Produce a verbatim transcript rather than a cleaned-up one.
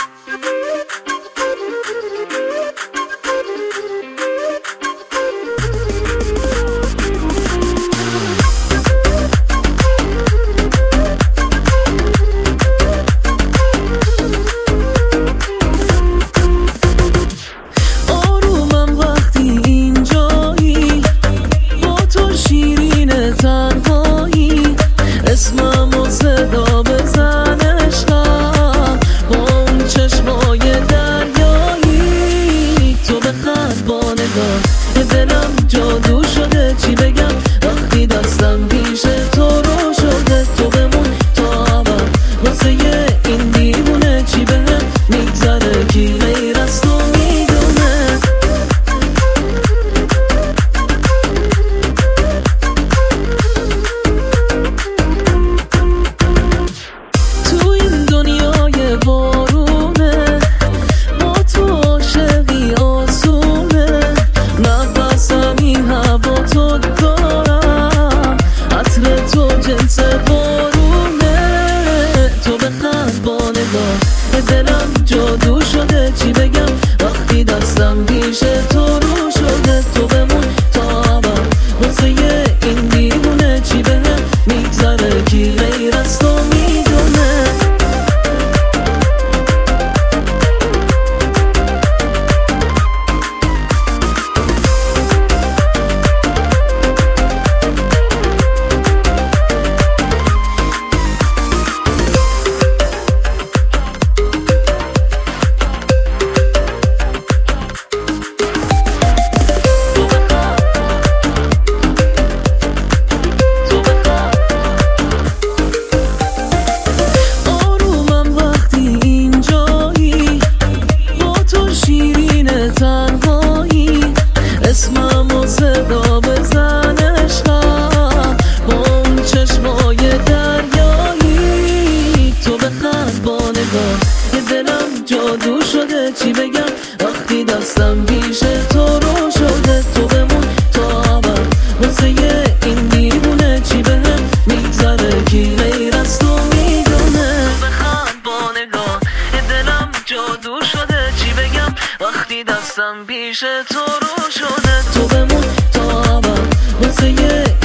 اسممو صدا بزن عشقم با اون چشمای دریایی. تو بخند با نگاه دلم جادو شده، چی بگم وقتی دستم پیش تو رو شده. تو بمون تا ابد واسه این دیوونه، چی بهم میگذره کی غیر از تو میدونه. بارونه با تو عاشقی آسونه، نفسم این هوا تو دارم، عطر تو جنس بارونه. تو بخند با نگاه دلم جادو شده، چی بگم وقتی دستم پیش تو رو شده. تو بمون تا ابد واسه این دیوونه، چی بهم میگذره کی غیر از تو میدونه. اسممو صدا بزن عشقم با اون چشمای دریایی. تو بخند با نگاه دلم جادو شده، چی بگم وقتی دستم پیش تو رو شده. تو بمون تا ابد واسه این دیوونه، چی بهم میگذره کی غیر از تو میدونه. تو بخند با نگاه دلم جادو شده، چی بگم وقتی دستم پیش تو رو شده. تو بمون تا ابد واسه